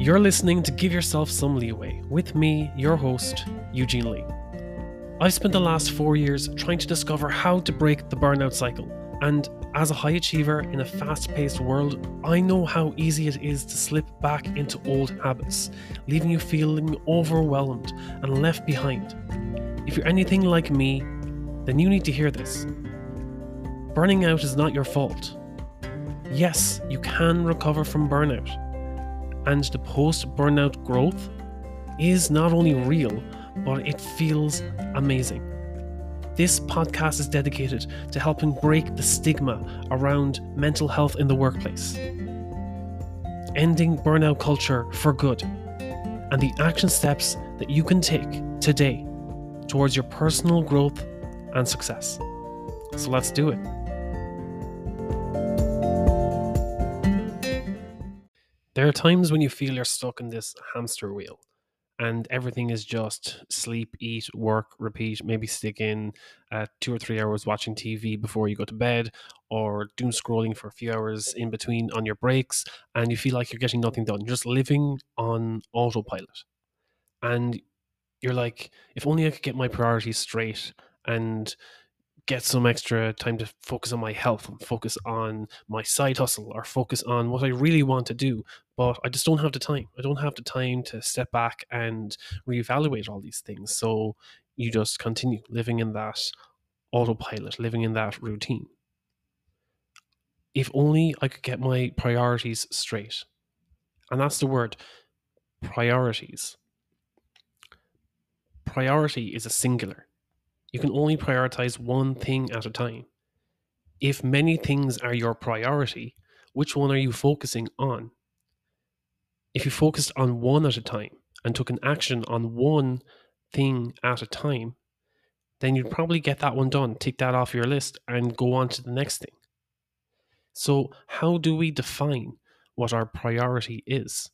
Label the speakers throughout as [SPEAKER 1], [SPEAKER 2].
[SPEAKER 1] You're listening to Give Yourself Some Leeway with me, your host, Eugene Lee. I've spent the last 4 years trying to discover how to break the burnout cycle, and as a high achiever in a fast-paced world, I know how easy it is to slip back into old habits, leaving you feeling overwhelmed and left behind. If you're anything like me, then you need to hear this. Burning out is not your fault. Yes, you can recover from burnout, and the post-burnout growth is not only real, but it feels amazing. This podcast is dedicated to helping break the stigma around mental health in the workplace, ending burnout culture for good, and the action steps that you can take today towards your personal growth and success. So let's do it. There are times when you feel you're stuck in this hamster wheel and everything is just sleep, eat, work, repeat, maybe stick in 2 or 3 hours watching TV before you go to bed, or doom scrolling for a few hours in between on your breaks, and you feel like you're getting nothing done. You're just living on autopilot. And you're like, if only I could get my priorities straight and get some extra time to focus on my health and focus on my side hustle or focus on what I really want to do. But I just don't have the time. I don't have the time to step back and reevaluate all these things. So you just continue living in that autopilot, living in that routine. If only I could get my priorities straight. And that's the word, priorities. Priority is a singular. You can only prioritize one thing at a time. If many things are your priority, which one are you focusing on? If you focused on one at a time and took an action on one thing at a time, then you'd probably get that one done, tick that off your list, and go on to the next thing. So, how do we define what our priority is?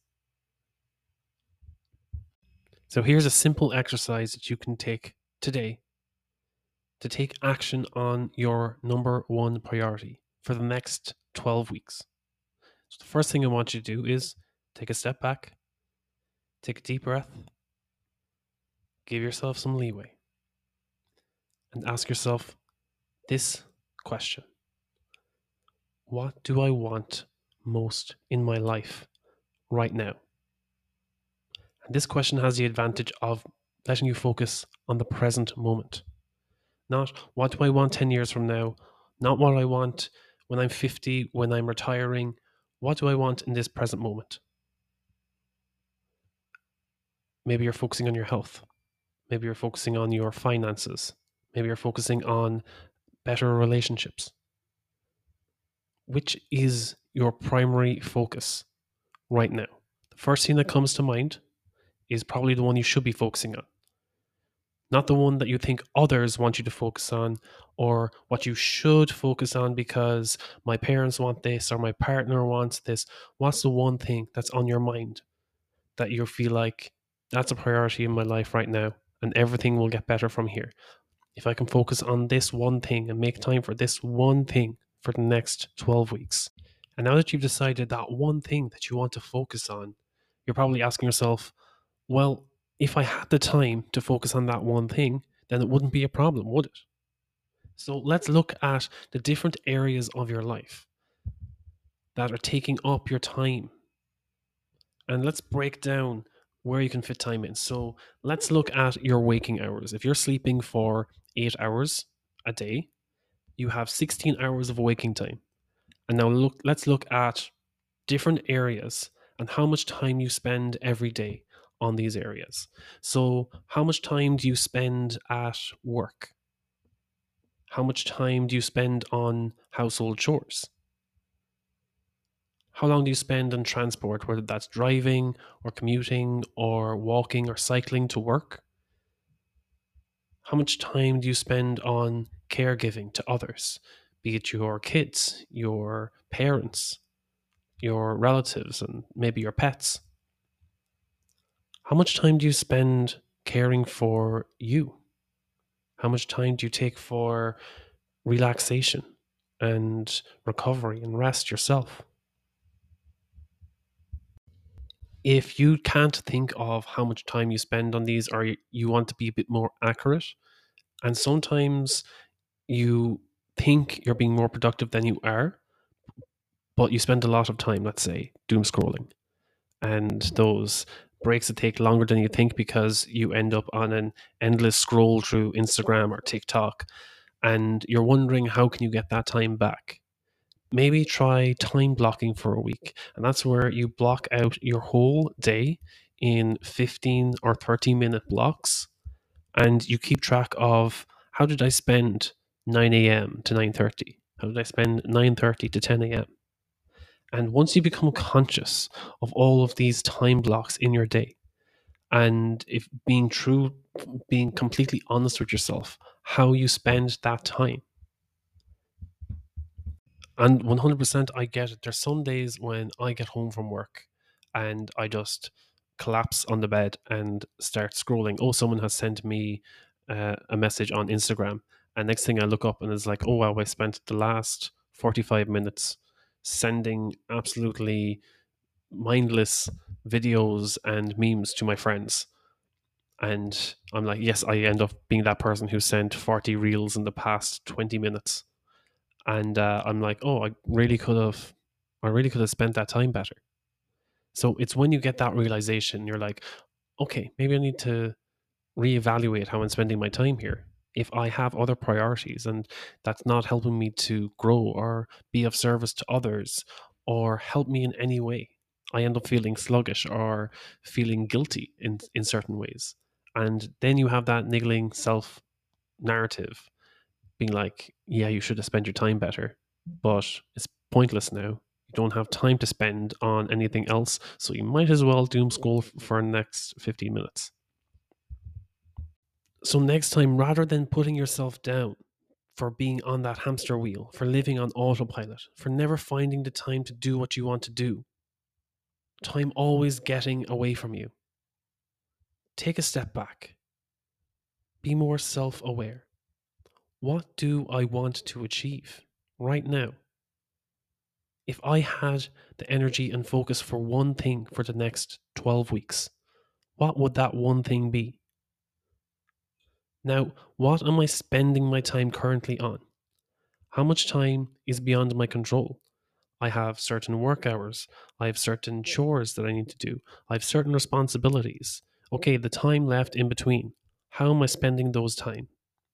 [SPEAKER 1] So, here's a simple exercise that you can take today to take action on your number one priority for the next 12 weeks. So the first thing I want you to do is take a step back, take a deep breath, give yourself some leeway, and ask yourself this question. What do I want most in my life right now? And this question has the advantage of letting you focus on the present moment. Not what do I want 10 years from now, not what I want when I'm 50, when I'm retiring. What do I want in this present moment? Maybe you're focusing on your health. Maybe you're focusing on your finances. Maybe you're focusing on better relationships. Which is your primary focus right now? The first thing that comes to mind is probably the one you should be focusing on. Not the one that you think others want you to focus on, or what you should focus on because my parents want this or my partner wants this. What's the one thing that's on your mind that you feel like that's a priority in my life right now, and everything will get better from here? If I can focus on this one thing and make time for this one thing for the next 12 weeks. And now that you've decided that one thing that you want to focus on, you're probably asking yourself, well, if I had the time to focus on that one thing, then it wouldn't be a problem, would it? So let's look at the different areas of your life that are taking up your time. And let's break down where you can fit time in. So let's look at your waking hours. If you're sleeping for 8 hours a day, you have 16 hours of waking time. And now let's look at different areas and how much time you spend every day on these areas. So how much time do you spend at work? How much time do you spend on household chores? How long do you spend on transport, whether that's driving or commuting or walking or cycling to work? How much time do you spend on caregiving to others, be it your kids, your parents, your relatives, and maybe your pets? How much time do you spend caring for you? How much time do you take for relaxation and recovery and rest yourself? If you can't think of how much time you spend on these, or you want to be a bit more accurate, and sometimes you think you're being more productive than you are, but you spend a lot of time, let's say, doom scrolling, and those breaks that take longer than you think because you end up on an endless scroll through Instagram or TikTok, and you're wondering how can you get that time back. Maybe try time blocking for a week, and that's where you block out your whole day in 15 or 30-minute blocks, and you keep track of how did I spend 9 a.m. to 9:30? How did I spend 9:30 to 10 a.m.? And once you become conscious of all of these time blocks in your day, and if being completely honest with yourself, how you spend that time. And 100%, I get it. There's some days when I get home from work and I just collapse on the bed and start scrolling. Oh, someone has sent me a message on Instagram. And next thing I look up and it's like, oh, wow, I spent the last 45 minutes sending absolutely mindless videos and memes to my friends. And I'm like, yes, I end up being that person who sent 40 reels in the past 20 minutes. And I'm like, oh, I really could have spent that time better. So it's when you get that realization, you're like, okay, maybe I need to reevaluate how I'm spending my time here. If I have other priorities and that's not helping me to grow or be of service to others or help me in any way, I end up feeling sluggish or feeling guilty in certain ways. And then you have that niggling self narrative being like, yeah, you should have spent your time better, but it's pointless now. You don't have time to spend on anything else, so you might as well doom scroll for the next 15 minutes. So next time, rather than putting yourself down for being on that hamster wheel, for living on autopilot, for never finding the time to do what you want to do, time always getting away from you, take a step back. Be more self-aware. What do I want to achieve right now? If I had the energy and focus for one thing for the next 12 weeks, what would that one thing be? Now, what am I spending my time currently on? How much time is beyond my control? I have certain work hours. I have certain chores that I need to do. I have certain responsibilities. Okay, the time left in between. How am I spending those time?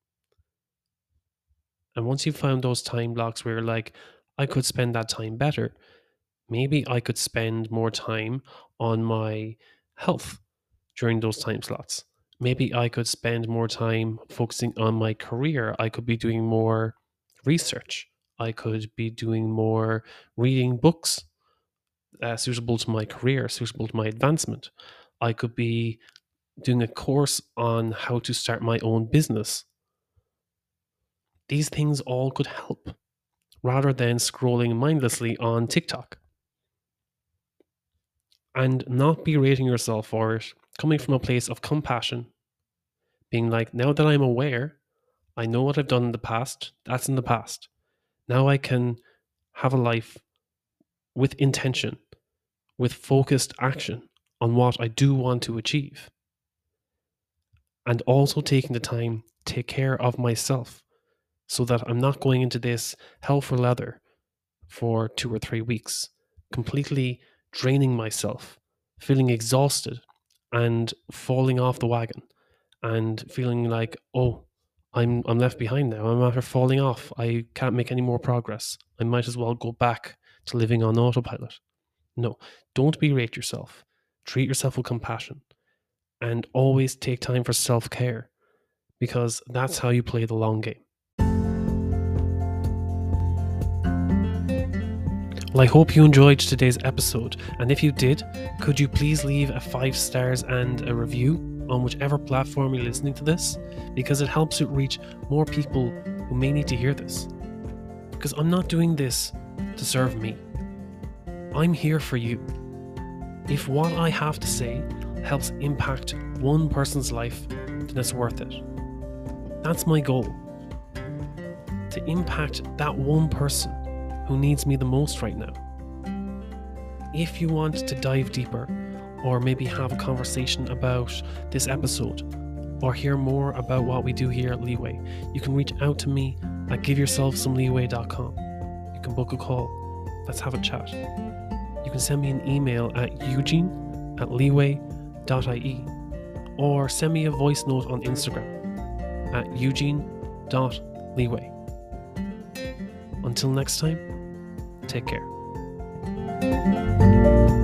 [SPEAKER 1] And once you've found those time blocks where you're like, I could spend that time better, maybe I could spend more time on my health during those time slots. Maybe I could spend more time focusing on my career. I could be doing more research. I could be doing more reading books suitable to my career, suitable to my advancement. I could be doing a course on how to start my own business. These things all could help rather than scrolling mindlessly on TikTok. And not berating yourself for it, coming from a place of compassion, being like, now that I'm aware, I know what I've done in the past, that's in the past. Now I can have a life with intention, with focused action on what I do want to achieve. And also taking the time to take care of myself so that I'm not going into this hell for leather for 2 or 3 weeks, completely draining myself, feeling exhausted and falling off the wagon and feeling like, oh, I'm left behind now. I'm after falling off. I can't make any more progress. I might as well go back to living on autopilot. No, don't berate yourself. Treat yourself with compassion and always take time for self-care because that's how you play the long game. Well, I hope you enjoyed today's episode, and if you did, could you please leave a 5 stars and a review on whichever platform you're listening to this, because it helps it reach more people who may need to hear this. Because I'm not doing this to serve me. I'm here for you. If what I have to say helps impact one person's life, then it's worth it. That's my goal. To impact that one person who needs me the most right now. If you want to dive deeper, or maybe have a conversation about this episode, or hear more about what we do here at Leeway, you can reach out to me at giveyourselfsomeleeway.com. You can book a call. Let's have a chat. You can send me an email at eugene@leeway.ie, or send me a voice note on Instagram at eugene.leeway. Until next time, take care.